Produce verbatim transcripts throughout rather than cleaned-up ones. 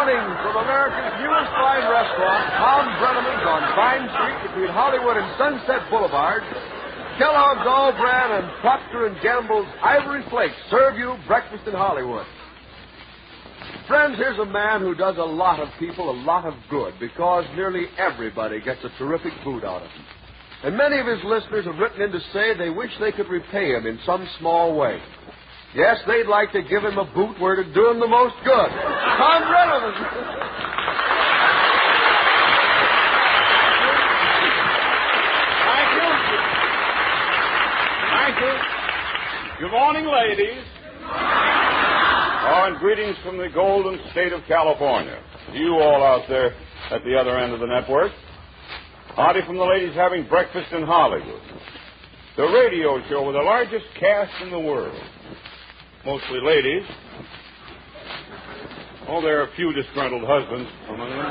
morning from America's newest fine restaurant, Tom Brenneman's on Vine Street between Hollywood and Sunset Boulevard. Kellogg's All-Bran and Procter and Gamble's Ivory Flakes serve you breakfast in Hollywood. Friends, here's a man who does a lot of people a lot of good because nearly everybody gets a terrific boot out of him. And many of his listeners have written in to say they wish they could repay him in some small way. Yes, they'd like to give him a boot where it'd do him the most good. Tom Brenneman. Thank you. Thank you. Good morning, ladies. Oh, and greetings from the golden state of California. You all out there at the other end of the network. Howdy from the ladies having breakfast in Hollywood. The radio show with the largest cast in the world. Mostly ladies. Oh, there are a few disgruntled husbands among them.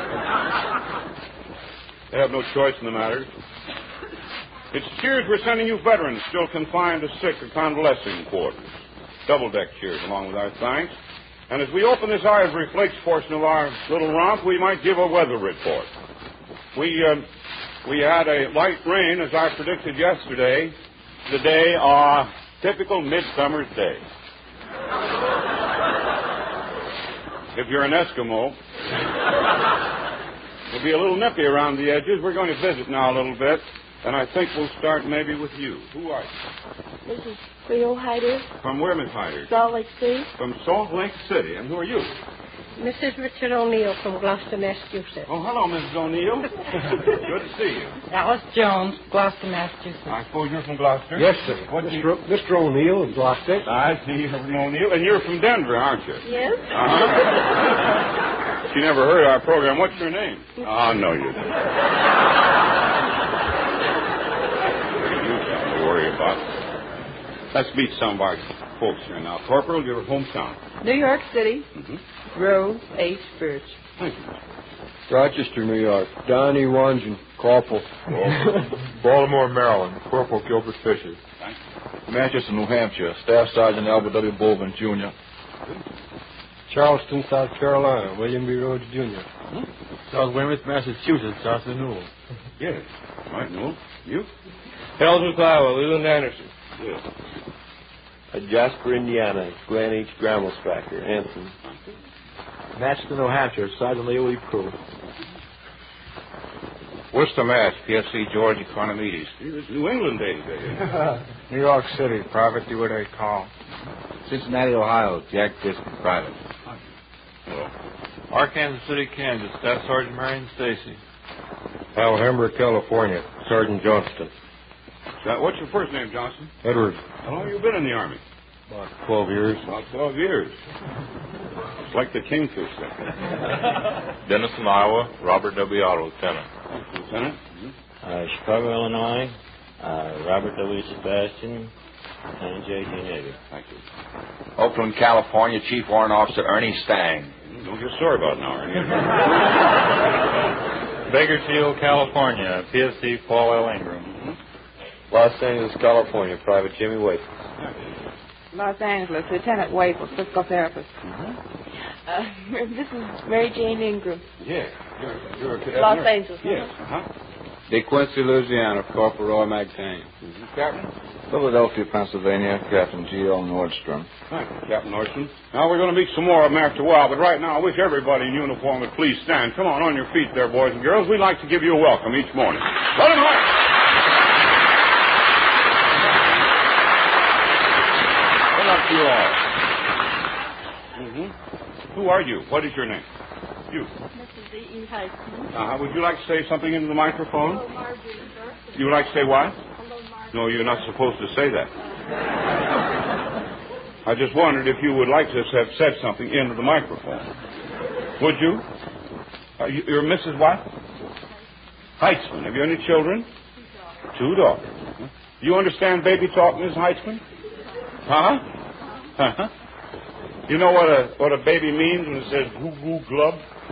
They have no choice in the matter. It's cheers we're sending you veterans still confined to sick or convalescing quarters. Double-deck cheers along with our thanks. And as we open this Ivory Flakes portion of our little romp, we might give a weather report. We, uh, we had a light rain, as I predicted yesterday, the day, a typical midsummer's day. If you're an Eskimo, it'll be a little nippy around the edges. We're going to visit now a little bit, and I think we'll start maybe with you. Who are you? This is Cleo Hyder. From where, Miss Hyder? Salt Lake City. From Salt Lake City. And who are you? Missus Richard O'Neill from Gloucester, Massachusetts. Oh, hello, Missus O'Neill. Good to see you. Alice Jones, Gloucester, Massachusetts. I suppose you're from Gloucester? Yes, sir. What Mister You... Mister O'Neill of Gloucester. I see you're from O'Neill. And you're from Denver, aren't you? Yes. Uh-huh. She never heard our program. What's your name? Oh, no, you didn't. You don't worry about it. Let's meet some of our folks here now. Corporal, your hometown. New York City. Mm-hmm. Rose H. Birch. Thank you. Rochester, New York. Donnie Wangen, Corporal. Baltimore, Maryland. Corporal Gilbert Fisher. Thank you. Manchester, New Hampshire. Staff Sergeant Albert W. Bowman, Junior Charleston, South Carolina. William B. Rhodes, Junior Hmm? South Weymouth, Massachusetts. Arthur Newell. Yes. All right, Newell. You? Ellsworth, Iowa. Leland Anderson. Yes. Uh, Jasper, Indiana. Glenn H. Grammelstracker. Anson. Matchton, New Hampshire. Sergeant Leo E. Crew. Worcester, Mass. P F C George Economides. It's New England Day today. New York City. Private Dewitt A. Call. Cincinnati, Ohio. Jack Disc, Private. Hello. Arkansas City, Kansas. Staff Sergeant Marion Stacy. Alhambra, California. Sergeant Johnston. So, what's your first name, Johnson? Edward. How long have you been in the Army? About twelve years. About twelve years. It's like the Kingfisher. Denison, Iowa. Robert W. Otto, Lieutenant. Lieutenant? Mm-hmm. Uh, Chicago, Illinois. Uh, Robert W. Sebastian. Lieutenant J T Navy. Thank you. Oakland, California. Chief Warrant Officer Ernie Stang. Don't get sore about it now, Ernie. Bakersfield, California. P F C Paul L. Ingram. Mm-hmm. Los Angeles, California. Private Jimmy Waite. Los Angeles, Lieutenant Wafer, physical therapist. Mm-hmm. Uh, this is Mary Jane Ingram. Yeah. You're, you're a cadet Los nurse. Angeles. Yes. Uh-huh. De Quincy, Louisiana. Corporal Roy Magtane. Mm-hmm. Captain? Philadelphia, Pennsylvania. Captain G L. Nordstrom. Thank you, Captain Nordstrom. Now, we're going to meet some more of them after a while, but right now, I wish everybody in uniform would please stand. Come on, on your feet there, boys and girls. We'd like to give you a welcome each morning. Let them know. Good luck to you all. Mm-hmm. Who are you? What is your name? You. Missus E. E. Heisman. Uh, would you like to say something into the microphone? Hello, Marjorie, sir. You would like to say what? Hello, Marjorie. No, you're not supposed to say that. I just wondered if you would like to have said something into the microphone. Would you? Uh, you you're Missus what? Heitzman. Have you any children? Two daughters. Huh? You understand baby talk, Miss Heitzman? Huh? Huh? You know what a what a baby means when it says goo goo glub?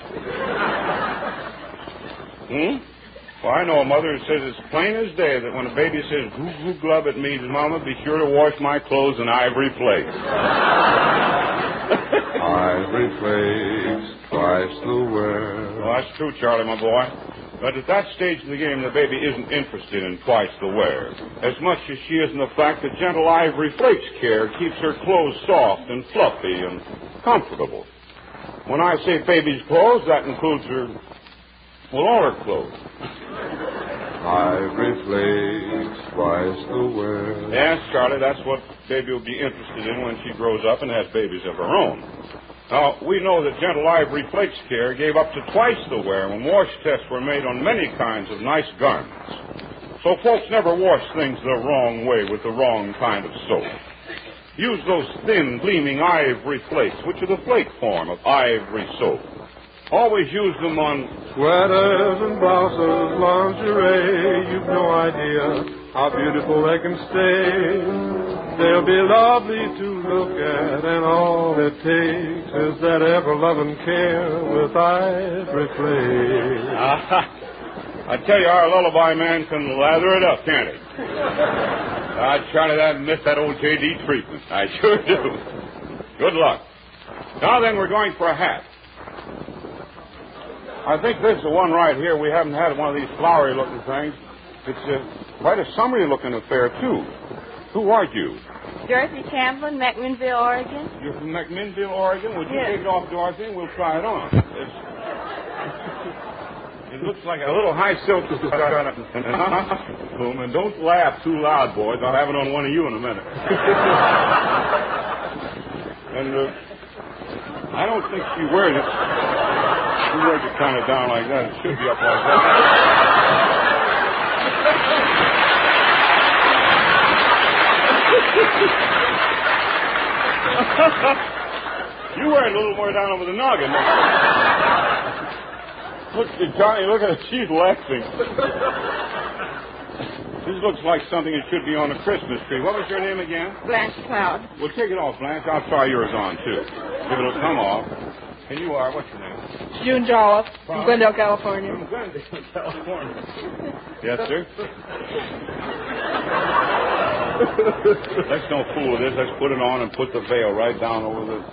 Hmm? Well, I know a mother who says it's plain as day that when a baby says goo goo glub, it means, Mama, be sure to wash my clothes in ivory flakes. Ivory flakes, twice the wear. Well, that's true, Charlie, my boy. But at that stage of the game, the baby isn't interested in twice the wear, as much as she is in the fact that gentle Ivory Flakes care keeps her clothes soft and fluffy and comfortable. When I say baby's clothes, that includes her, well, all her clothes. Ivory Flakes, twice the wear. Yes, Charlie, that's what baby will be interested in when she grows up and has babies of her own. Now, we know that gentle Ivory Flakes care gave up to twice the wear when wash tests were made on many kinds of nice garments. So folks never wash things the wrong way with the wrong kind of soap. Use those thin, gleaming ivory flakes, which are the flake form of ivory soap. Always use them on sweaters and blouses, lingerie. You've no idea how beautiful they can stay. They'll be lovely to look at, and all it takes is that ever-loving care with Ivory Flakes. Uh, I tell you, our lullaby man can lather it up, can't he? I Charlie, I miss that old J D treatment. I sure do. Good luck. Now then, we're going for a hat. I think this is the one right here. We haven't had one of these flowery-looking things. It's uh, quite a summery-looking affair, too. Who are you? Dorothy Chamberlain, McMinnville, Oregon. You're from McMinnville, Oregon? Would you yes. take it off, Dorothy, and we'll try it on. It's, it looks like a little high silk. And don't laugh too loud, boys. I'll have it on one of you in a minute. And uh, I don't think she wears it. She wears it kind of down like that. It should be up like that. You wear it a little more down over the noggin. Look at Johnny, look at her. She's laughing. This looks like something that should be on a Christmas tree. What was your name again? Blanche Cloud. Well, take it off, Blanche. I'll try yours on, too. If it'll come off. And you are, what's your name? June Jolliffe from Glendale, California. From Glendale, California. Yes, sir? Let's don't fool with this. Let's put it on and put the veil right down over the...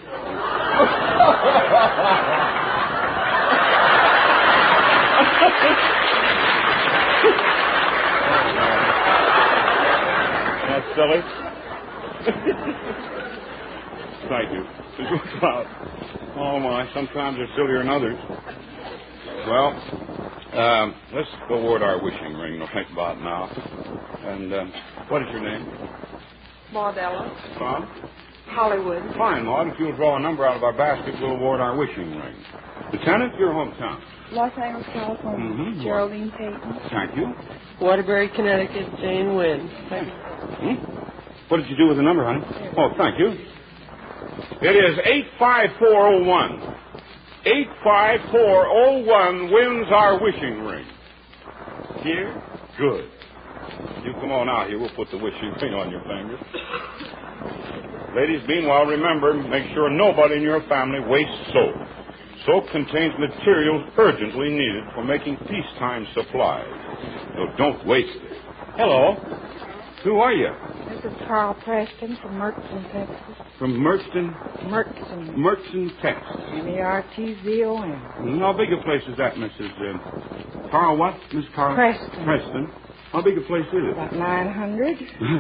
That's silly. Thank you. Oh, my. Sometimes they're sillier than others. Well, um, let's go toward our wishing ring right about now. And um, what is your name? Maud Ella. From? Hollywood. Fine, Maud. If you'll draw a number out of our basket, we'll award our wishing ring. Lieutenant, your hometown. Los Angeles, California. Mm-hmm. Geraldine Payton. Thank you. Waterbury, Connecticut, Jane Wynn. Thank you. Hmm? What did you do with the number, honey? Oh, thank you. It is eight five four oh one. eight five four oh one wins our wishing ring. Here? Good. You come on out here. We'll put the wishing ring on your finger. Ladies, meanwhile, remember, make sure nobody in your family wastes soap. Soap contains materials urgently needed for making peacetime supplies. So don't waste it. Hello. Who are you? This is Carl Preston from Mertzon, Texas. From Mertzon? Mertzon. Mertzon, Texas. M E R T Z O N. How big a place is that, Missus Uh, Carl what? Miss Carl? Preston. Preston. How big a place is it? About nine hundred.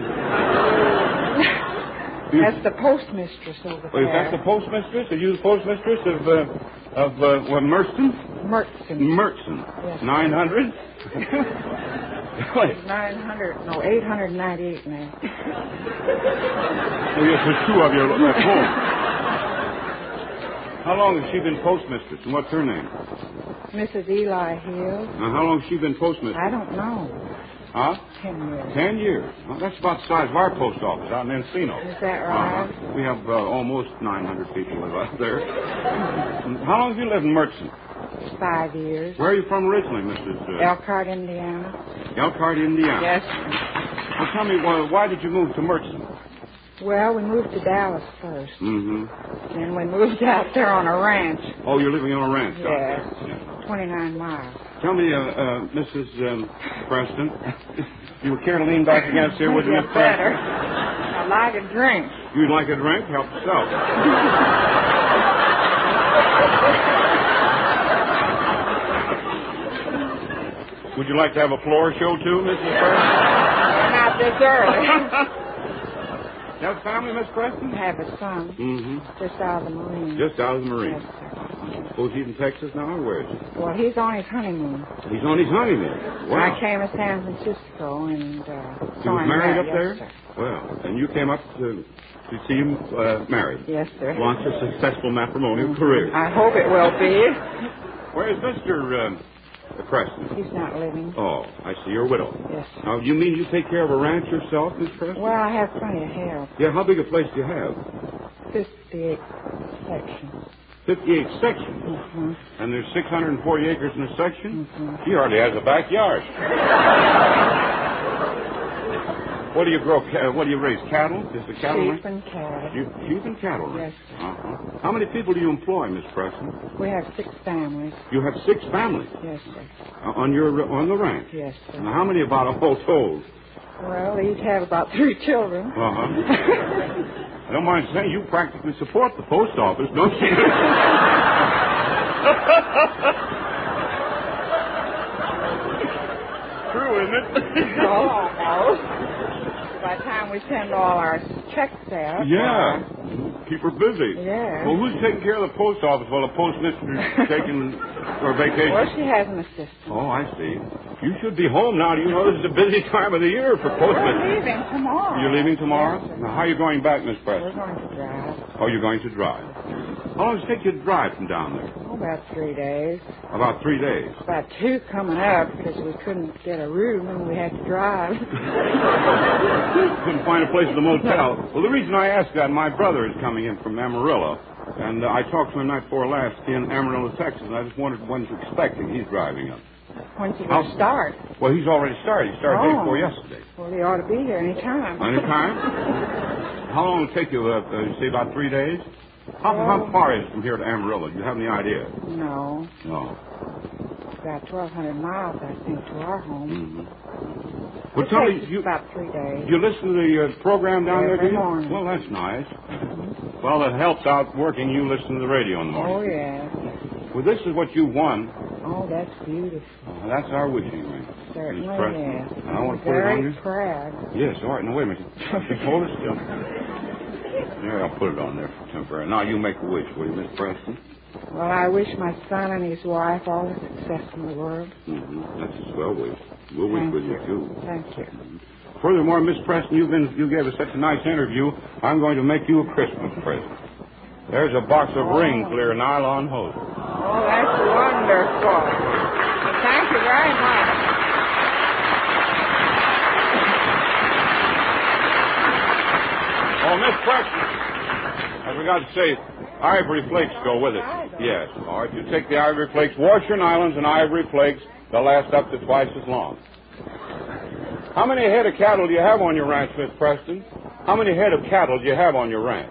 That's the postmistress over Well, there. is that the postmistress? Are you the postmistress of, uh, of, uh, what, Mertzon? Mertzon. Mertzon. Yes. nine hundred? Wait. nine hundred, no, eight hundred ninety-eight now. Oh, yes, there's two of you left home. How long has she been postmistress, and what's her name? Missus Eli Hill. Now, how long has she been postmistress? I don't know. Huh? Ten years. Ten years. Well, that's about the size of our post office out in Encino. Is that right? Uh-huh. We have uh, almost nine hundred people live out there. How long have you lived in Mertzon? Five years. Where are you from originally, Missus Uh... Elkhart, Indiana. Elkhart, Indiana. Yes. Well, tell me, why, why did you move to Mertzon? Well, we moved to Dallas first. Mm-hmm. And we moved out there on a ranch. Oh, you're living on a ranch? Yes. Out there. Yeah. twenty-nine miles. Tell me, uh, uh, Missus Um, Preston, you would care to lean back against here, would you, Miss better. Preston? I like a drink. You'd like a drink? Help yourself. Would you like to have a floor show, too, Missus Preston? Not this early. You have family, Miss Preston? I have a son. Mm-hmm. Just out of the Marine. Just out of the Marine. Yes, sir. Suppose he's in Texas now, or where is he? Well, he's on his honeymoon. He's on his honeymoon. Wow. I came to San Francisco and uh, He saw was him married up yes, there? Sir. Well, and you came up to, to see him uh, married. Yes, sir. Launch a successful matrimonial career. I hope it will be. Where is Mister Uh, Preston? He's not living. Oh, I see. You're a widow. Yes, sir. Now, you mean you take care of a ranch yourself, Miss Preston? Well, I have plenty of help. Yeah, how big a place do you have? fifty-eight sections. fifty-eight sections. Mm-hmm. And there's six hundred forty acres in a section? Mm-hmm. He hardly has a backyard. What do you grow? Ca- what do you raise? Cattle? Is the cattle Sheep and cattle. You, sheep and cattle, right? Yes, sir. Uh-huh. How many people do you employ, Miss Preston? We have six families. You have six families Yes, sir. uh, on your on the ranch. Yes, sir. Now, how many about all told? Well, they each have about three children. Uh-huh. I don't mind saying you practically support the post office, don't you? True, isn't it? Oh, no. By the time we send all our checks out. Yeah. Keep her busy. Yeah. Well, who's taking care of the post office while the postmistress is taking her vacation? Well, she has an assistant. Oh, I see. You should be home now. Do you know this is a busy time of the year for postmistress? We're leaving tomorrow. You're leaving tomorrow? Yes, sir. Now, how are you going back, Miss We're Preston? going to drive. Oh, you're going to drive. How long does it take you to drive from down there? Oh, about three days. About three days. About two coming up because we couldn't get a room and we had to drive. Couldn't find a place at the motel. Well, the reason I asked that, my brother is coming in from Amarillo, and uh, I talked to him night before last in Amarillo, Texas, and I just wondered when to expect him. He's driving up. When's he going to start? Well, he's already started. He started day Oh. before yesterday. Well, he ought to be here any time. Any time? How long will it take you? Uh, uh, you say about three days? How, Well- how far is it from here to Amarillo? Do you have any idea? No. No. About twelve hundred miles, I think, to our home. Mm-hmm. Well, It tell me, takes us you, about three days. you listen to the uh, program down there, do Every you? morning. Well, that's nice. Well, it helps out working. You listen to the radio in the Oh, morning. yeah. Well, this is what you won. Oh, that's beautiful. Uh, that's our wishing ring. Certainly, Miss Preston. yes. And I want to put it Very on you. proud. Yes, all right. Now, wait a minute. Just hold it still. There, I'll put it on there for temporary. Now, you make a wish, will you, Miss Preston? Well, I wish my son and his wife all the success in the world. Mm-hmm. That's a swell wish. We'll wish Thank with you, you. too. Thank you. Furthermore, Miss Preston, you've been, you gave us such a nice interview, I'm going to make you a Christmas present. There's a box of Oh. ring clear nylon hoses. Oh, that's wonderful. Thank you very much. Oh, Miss Preston, I forgot to say, ivory flakes go with it. Yes. All right, you take the ivory flakes, wash your nylons and ivory flakes. They'll last up to twice as long. How many head of cattle do you have on your ranch, Miss Preston? How many head of cattle do you have on your ranch?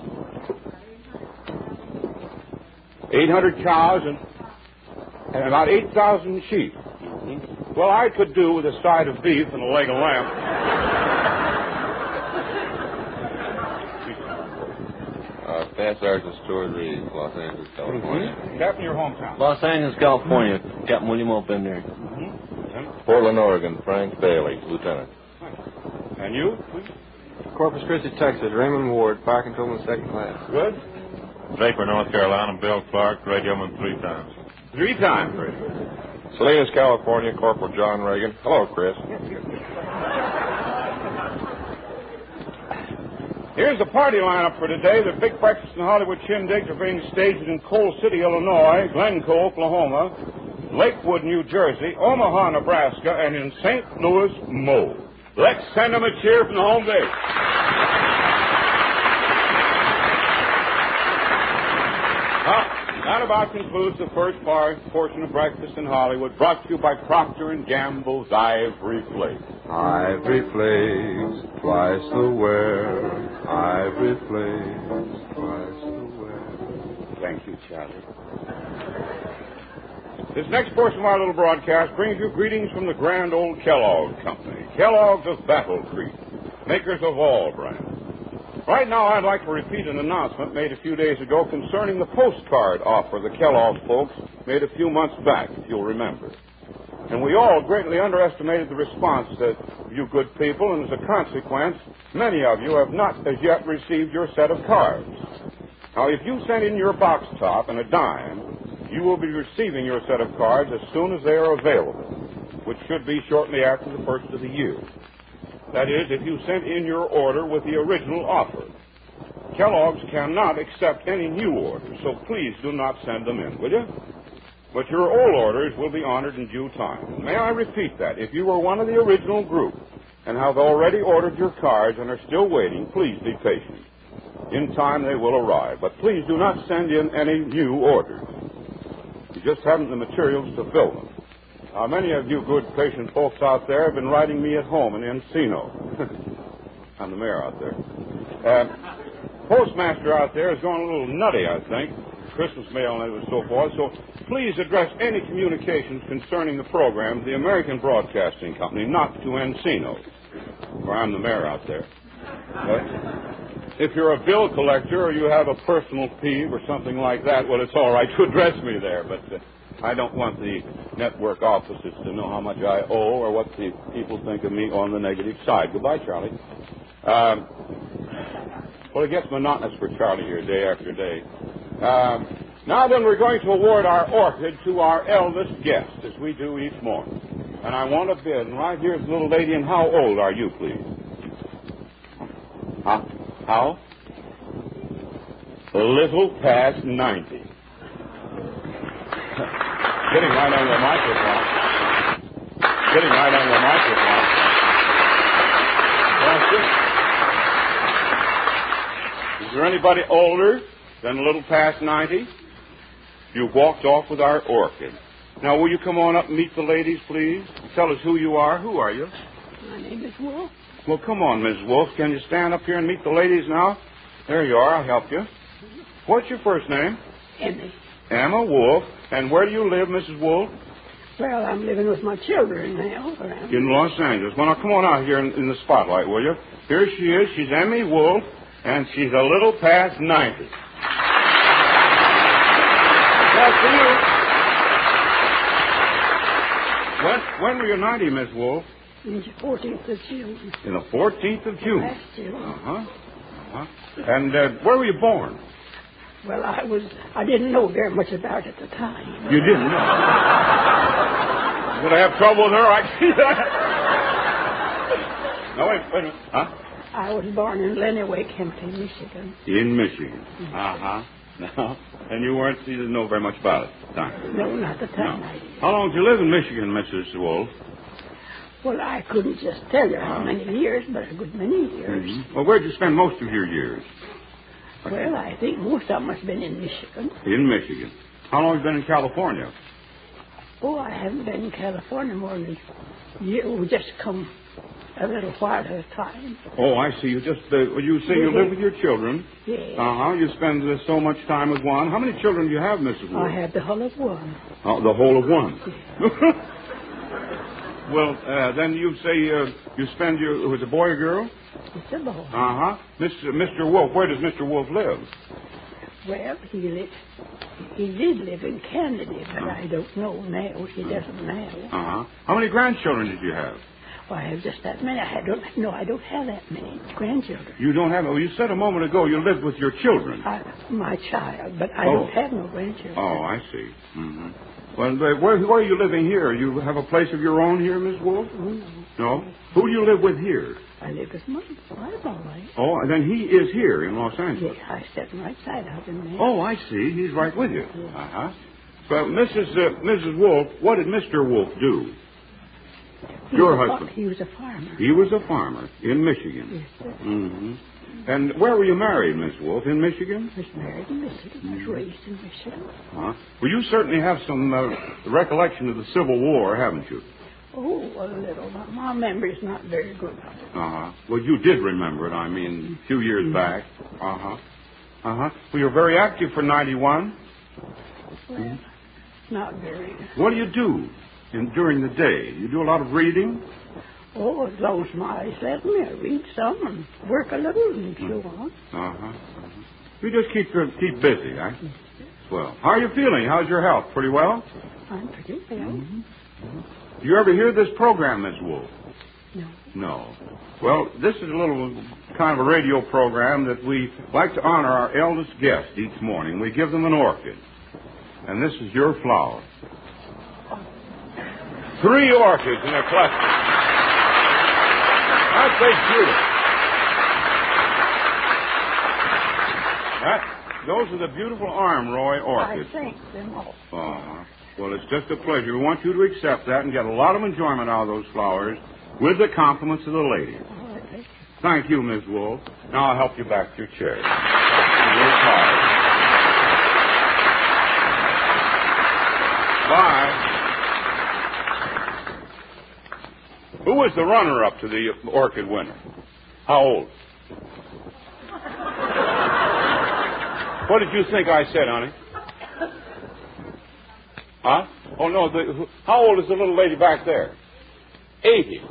eight hundred cows and, and about eight thousand sheep. Well, I could do with a side of beef and a leg of lamb. Uh, Staff Sergeant Stuart Reed, Los Angeles, California. Captain, your hometown. Los Angeles, California. Captain William O. Bender. Mm-hmm. Portland, Oregon, Frank Bailey, Lieutenant. And you? Corpus Christi, Texas. Raymond Ward, Fire Controlman, second class. Good. Draper, North Carolina, Bill Clark, radioman three times. Three times. Salinas, California, Corporal John Reagan. Hello, Chris. Here's the party lineup for today. The big breakfast and Hollywood shindigs are being staged in Coal City, Illinois, Glencoe, Oklahoma, Lakewood, New Jersey, Omaha, Nebraska, and in Saint Louis, Mo. Let's send them a cheer from the home base. Uh, that about concludes the first part, portion of Breakfast in Hollywood, brought to you by Procter and Gamble's Ivory Flakes. Ivory flakes, twice the wear. Ivory flakes, twice the wear. Thank you, Charlie. This next portion of our little broadcast brings you greetings from the grand old Kellogg Company. Kellogg's of Battle Creek, makers of all brands. Right now, I'd like to repeat an announcement made a few days ago concerning the postcard offer the Kellogg folks made a few months back, if you'll remember. And we all greatly underestimated the response that you good people, and as a consequence, many of you have not as yet received your set of cards. Now, if you send in your box top and a dime, you will be receiving your set of cards as soon as they are available, which should be shortly after the first of the year. That is, if you sent in your order with the original offer. Kellogg's cannot accept any new orders, so please do not send them in, will you? But your old orders will be honored in due time. May I repeat that? If you were one of the original group and have already ordered your cards and are still waiting, please be patient. In time they will arrive, but please do not send in any new orders. You just haven't the materials to fill them. Now, many of you good, patient folks out there have been writing me at home in Encino. I'm the mayor out there. Uh, postmaster out there is going a little nutty, I think. Christmas mail and so forth. So please address any communications concerning the program to the American Broadcasting Company, not to Encino, where I'm the mayor out there. But if you're a bill collector or you have a personal peeve or something like that, well, it's all right to address me there, but uh, I don't want the network offices to know how much I owe or what the people think of me on the negative side. Goodbye, Charlie. Um, well, it gets monotonous for Charlie here day after day. Um, now then, we're going to award our orchid to our eldest guest, as we do each morning. And I want to bid. And right here's the little lady. And how old are you, please? Huh? How? A little past ninety. Getting right on your microphone. Getting right on your microphone. That's it. Is there anybody older than a little past ninety? You've walked off with our orchid. Now, will you come on up and meet the ladies, please? Tell us who you are. Who are you? My name is Wolf. Well, come on, Miss Wolf. Can you stand up here and meet the ladies now? There you are. I'll help you. What's your first name? Emmy. Emma Wolf. And where do you live, Missus Wolf? Well, I'm living with my children now. Around. In Los Angeles. Well, now, come on out here in, in the spotlight, will you? Here she is. She's Emmy Wolf, and she's a little past ninety. Well, for you. When, when were you ninety, Miss Wolf? In the fourteenth of June. In the fourteenth of June? Last June. Uh-huh. Uh-huh. And uh, where were you born? Well, I was, I didn't know very much about it at the time. You didn't know? Would I have trouble with her? I see that. No, wait, wait a minute. Huh? I was born in Lenawee County, Michigan. In Michigan. Mm-hmm. Uh-huh. No. And you weren't, you didn't know very much about it at the time? No, not the time. No. I did. How long did you live in Michigan, Missus Wolf? Well, I couldn't just tell you how many years, but a good many years. Mm-hmm. Well, where'd you spend most of your years? Well, I think most of them has been in Michigan. In Michigan. How long have you been in California? Oh, I haven't been in California more than a year. We just come a little while at a time. Oh, I see. You just, uh, you say you live with your children. Yes. Uh-huh. You spend uh, so much time with one. How many children do you have, Missus Wolf? I have the whole of one. Oh, the whole of one. Yes. Well, uh, then you say uh, you spend your, was it a boy or girl? It's a boy. Uh-huh. Mister Mister Wolf, where does Mister Wolf live? Well, he lived, he did live in Canada, but I don't know now. He doesn't now. Uh-huh. How many grandchildren did you have? Well, I have just that many. I don't, no, I don't have that many grandchildren. You don't have, oh, you said a moment ago you lived with your children. I, my child, but I Oh. don't have no grandchildren. Oh, I see. Mm-hmm. Well, uh, where, where are you living here? You have a place of your own here, Miss Wolf? Oh, no. No? Who do you live with here? I live with my wife, all right. Oh, and then he is here in Los Angeles. Yes, I sit right side out in there. Oh, I see. He's right with you. Yeah. Uh-huh. But Missus Uh, Missus Wolf, what did Mister Wolf do? He Your was a husband. fa- he was a farmer. He was a farmer in Michigan. Yes, sir. Mm-hmm. And where were you married, Miss Wolf? In Michigan? I was married in Michigan. I was raised in Michigan. Uh-huh. Well, you certainly have some uh, recollection of the Civil War, haven't you? Oh, a little. My memory's not very good. Uh-huh. Well, you did remember it, I mean, a few years Mm-hmm. back. Uh-huh. Uh-huh. Well, you're very active for ninety-one. Well, not very. What do you do in, during the day? You do a lot of reading? Oh, as long as my eyes let me, I read some and work a little and so on. Uh-huh. uh-huh. You just keep keep busy, huh? Well, how are you feeling? How's your health? Pretty well? I'm pretty well. Mm-hmm. Mm-hmm. Do you ever hear this program, Miss Wolf? No. No. Well, this is a little kind of a radio program that we like to honor our eldest guest each morning. We give them an orchid. And this is your flower. Three orchids in a cluster. That's beautiful. That, those are the beautiful Armroy orchids. I thank them all. Uh-huh. Well, it's just a pleasure. We want you to accept that and get a lot of enjoyment out of those flowers with the compliments of the lady. All right. Thank you, Miss Wolf. Now I'll help you back to your chair. Bye. Who was the runner-up to the orchid winner? How old? What did you think I said, honey? Huh? Oh, no. The, how old is the little lady back there? eighty.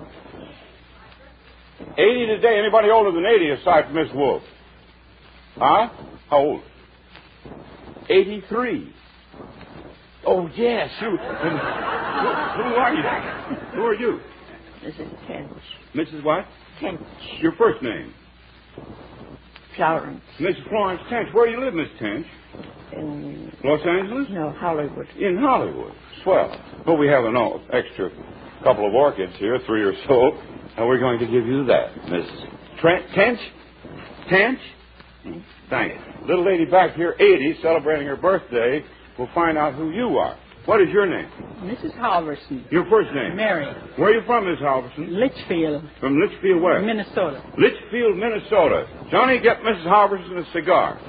eighty today. Anybody older than eighty aside from Miss Wolf? Huh? How old? eighty-three. Oh, yes. You. Who, who are you? Who are you? Missus Tench. Missus what? Tench. Your first name? Florence. Missus Florence Tench. Where do you live, Miss Tench? In... Los Angeles? No, Hollywood. In Hollywood. Swell. Well, we have an oh, extra couple of orchids here, three or so, and we're going to give you that, Missus Trent Tench? Tench? Thank you. Little lady back here, eighty, celebrating her birthday. We'll find out who you are. What is your name? Missus Halverson. Your first name? Mary. Where are you from, Miss Halverson? Litchfield. From Litchfield where? Minnesota. Litchfield, Minnesota. Johnny, get Missus Halverson a cigar.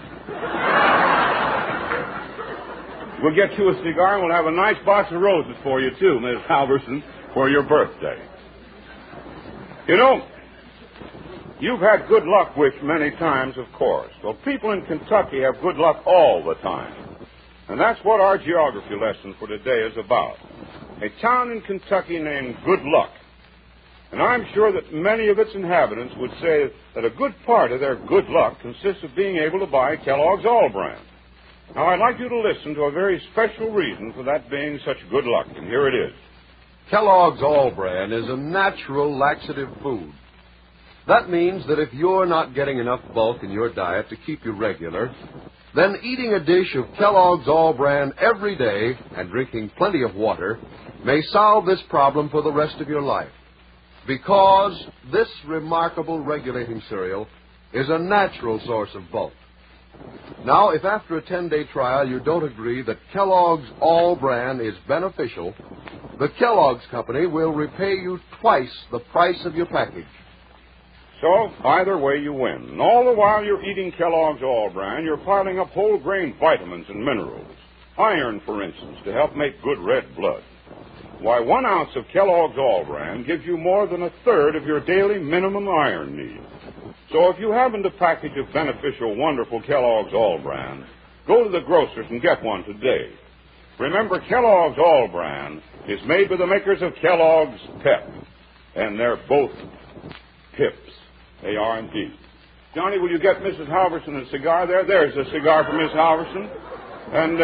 We'll get you a cigar, and we'll have a nice box of roses for you, too, Miss Halverson, for your birthday. You know, you've had good luck with many times, of course. Well, people in Kentucky have good luck all the time. And that's what our geography lesson for today is about. A town in Kentucky named Good Luck. And I'm sure that many of its inhabitants would say that a good part of their good luck consists of being able to buy Kellogg's All-Bran. Now, I'd like you to listen to a very special reason for that being such good luck, and here it is. Kellogg's All-Bran is a natural laxative food. That means that if you're not getting enough bulk in your diet to keep you regular, then eating a dish of Kellogg's All-Bran every day and drinking plenty of water may solve this problem for the rest of your life. Because this remarkable regulating cereal is a natural source of bulk. Now, if after a ten-day trial you don't agree that Kellogg's All-Bran is beneficial, the Kellogg's Company will repay you twice the price of your package. So, either way you win. And all the while you're eating Kellogg's All-Bran, you're piling up whole grain vitamins and minerals. Iron, for instance, to help make good red blood. Why, one ounce of Kellogg's All-Bran gives you more than a third of your daily minimum iron need. So if you haven't a package of beneficial, wonderful Kellogg's All-Bran, go to the grocer's and get one today. Remember, Kellogg's All-Bran is made by the makers of Kellogg's Pep. And they're both Pips. A R and D. Johnny, will you get Missus Halverson a cigar there? There's a cigar for Miss Halverson. And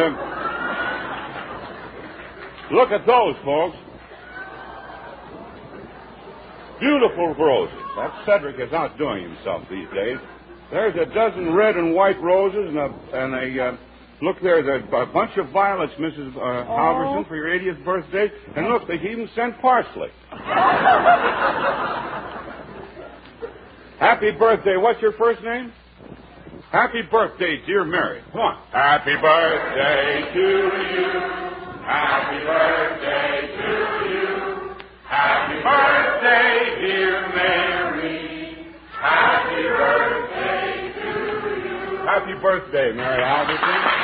uh, look at those, folks. Beautiful roses. That Cedric is outdoing himself these days. There's a dozen red and white roses and a, and a uh, look, there's a, a bunch of violets, Missus Uh, oh. Halverson, for your eightieth birthday. And look, they even sent parsley. Happy birthday. What's your first name? Happy birthday, dear Mary. Come on. Happy birthday to you. Happy birthday to you. Happy birthday, dear Mary. Happy birthday to you. Happy birthday, Mary Halverson.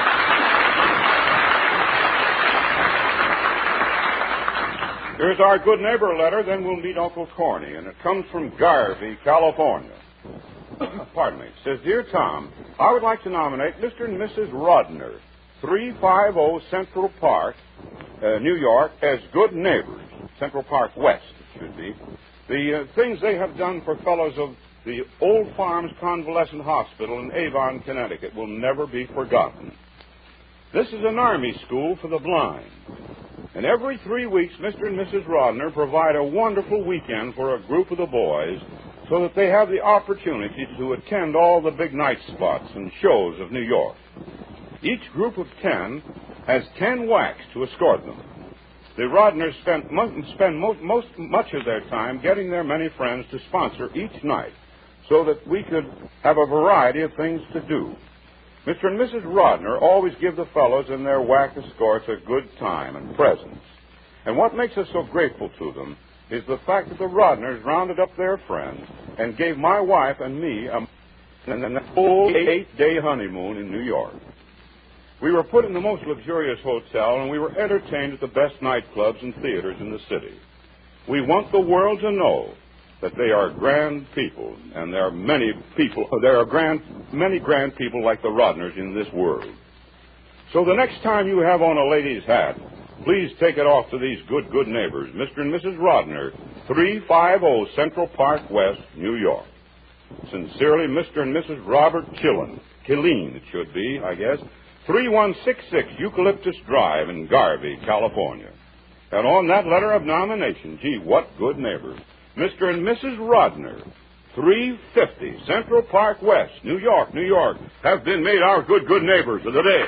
Here's our good neighbor letter, then we'll meet Uncle Corny, and it comes from Garvey, California. Pardon me. It says, Dear Tom, I would like to nominate Mister and Missus Rodner, three fifty Central Park, uh, New York, as good neighbors. Central Park West, it should be. The uh, things they have done for fellows of the Old Farms Convalescent Hospital in Avon, Connecticut will never be forgotten. This is an army school for the blind. And every three weeks, Mister and Missus Rodner provide a wonderful weekend for a group of the boys so that they have the opportunity to attend all the big night spots and shows of New York. Each group of ten has ten whacks to escort them. The Rodners spent mo- spend mo- most much of their time getting their many friends to sponsor each night so that we could have a variety of things to do. Mister and Missus Rodner always give the fellows and their whack escorts a good time and presents. And what makes us so grateful to them is the fact that the Rodners rounded up their friends and gave my wife and me a, a full eight-day honeymoon in New York. We were put in the most luxurious hotel, and we were entertained at the best nightclubs and theaters in the city. We want the world to know that they are grand people, and there are many people, there are grand, many grand people like the Rodners in this world. So the next time you have on a lady's hat, please take it off to these good, good neighbors, Mister and Missus Rodner, three fifty Central Park West, New York. Sincerely, Mister and Missus Robert Killen, Killeen it should be, I guess, thirty-one sixty-six Eucalyptus Drive in Garvey, California. And on that letter of nomination, gee, what good neighbors. Mister and Missus Rodner, three fifty Central Park West, New York, New York, have been made our good, good neighbors of the day.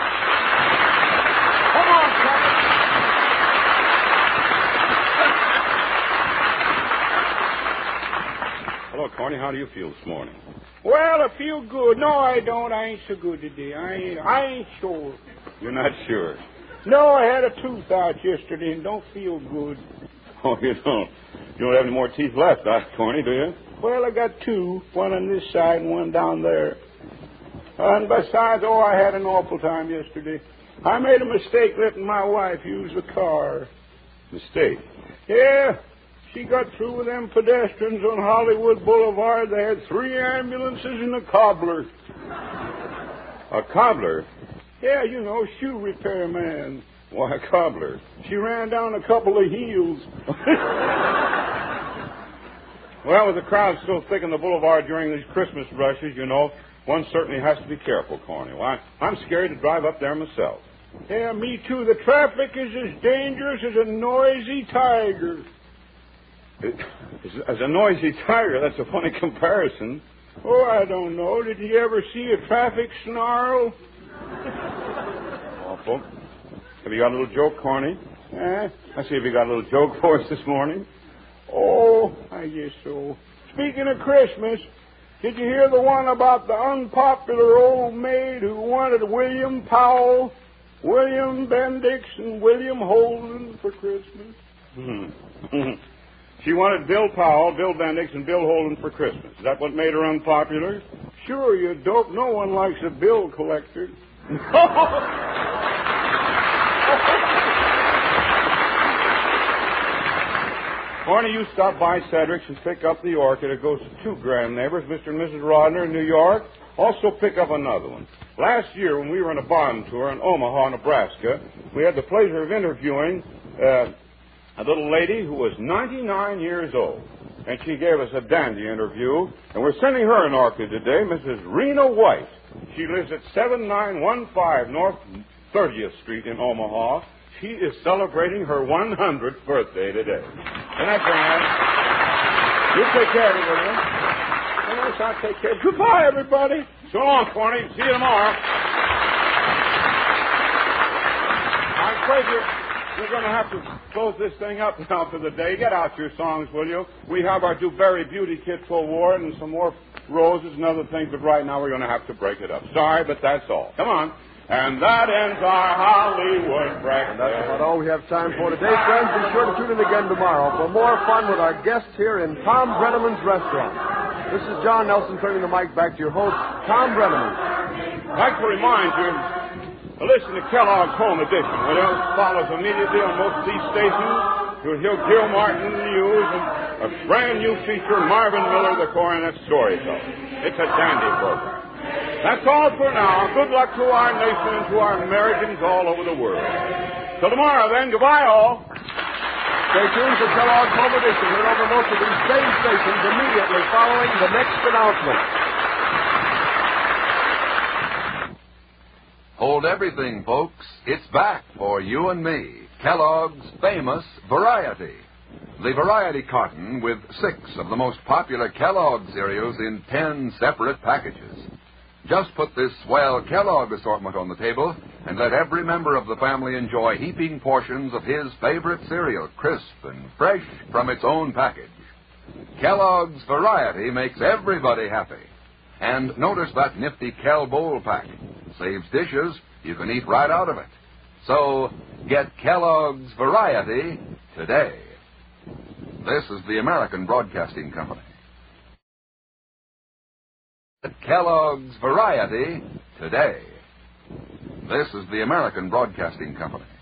Come on, Hello, Corny. How do you feel this morning? Well, I feel good. No, I don't. I ain't so good today. I ain't, I ain't sure. You're not sure? No, I had a tooth out yesterday and don't feel good. Oh, you don't? You don't have any more teeth left, huh, Corny, do you? Well, I got two. One on this side and one down there. And besides, oh, I had an awful time yesterday. I made a mistake letting my wife use the car. Mistake? Yeah. She got through with them pedestrians on Hollywood Boulevard. They had three ambulances and a cobbler. A cobbler? Yeah, you know, shoe repair man. Why, a cobbler? She ran down a couple of heels. Well, with the crowd still thick in the boulevard during these Christmas rushes, you know, one certainly has to be careful, Corny. Well, I'm scared to drive up there myself. Yeah, me too. The traffic is as dangerous as a noisy tiger. As a noisy tiger, that's a funny comparison. Oh, I don't know. Did you ever see a traffic snarl? Awful. Have you got a little joke, Corny? Huh? I see if you got a little joke for us this morning. Oh, I guess so. Speaking of Christmas, did you hear the one about the unpopular old maid who wanted William Powell, William Bendix, and William Holden for Christmas? Hmm. She wanted Bill Powell, Bill Bendix, and Bill Holden for Christmas. Is that what made her unpopular? Sure, you dope. No one likes a bill collector. Corny, you stop by Cedric's and pick up the orchid. It goes to two grand neighbors, Mister and Missus Rodner in New York. Also pick up another one. Last year, when we were on a bond tour in Omaha, Nebraska, we had the pleasure of interviewing uh, a little lady who was ninety-nine years old. And she gave us a dandy interview. And we're sending her an orchid today, Missus Rena White. She lives at seven nine one five North thirtieth Street in Omaha. She is celebrating her one hundredth birthday today. Isn't that grand? You take care of it, will you? Yes, I'll take care. Goodbye, everybody. So long, Corny. See you tomorrow. I'm afraid you're, you're going to have to close this thing up now for the day. Get out your songs, will you? We have our Dewberry Beauty Kit for war and some more roses and other things, but right now we're going to have to break it up. Sorry, but that's all. Come on. And that ends our Hollywood breakfast. And that's about all we have time for today, friends. Be sure to tune in again tomorrow for more fun with our guests here in Tom Brenneman's Restaurant. This is John Nelson turning the mic back to your host, Tom Brenneman. I'd like to remind you to listen to Kellogg's Home Edition, which follows immediately on most of these stations. You'll hear Gil Martin News and a brand new feature, Marvin Miller, the Coronet Storyteller. It's a dandy program. That's all for now. Good luck to our nation and to our Americans all over the world. Till tomorrow, then. Goodbye, all. Stay tuned for Kellogg's Home Edition, heard over most of these same stations immediately following the next announcement. Hold everything, folks. It's back for you and me. Kellogg's famous Variety. The Variety carton with six of the most popular Kellogg cereals in ten separate packages. Just put this swell Kellogg assortment on the table and let every member of the family enjoy heaping portions of his favorite cereal, crisp and fresh from its own package. Kellogg's Variety makes everybody happy. And notice that nifty Kell Bowl pack. Saves dishes. You can eat right out of it. So, get Kellogg's Variety today. This is the American Broadcasting Company. Get Kellogg's Variety today. This is the American Broadcasting Company.